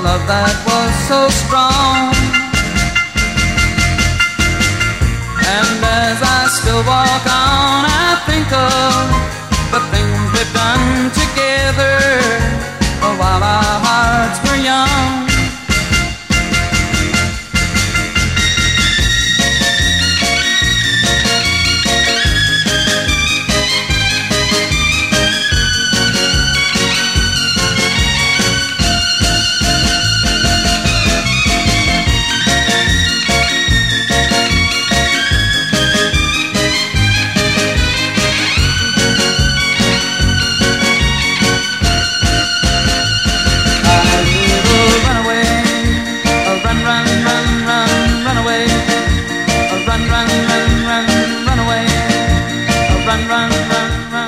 love that was so strong. And as I still walk on, I think of the things we've done together while our hearts were young. Run, run, run, run, run away. Run, run, run, run.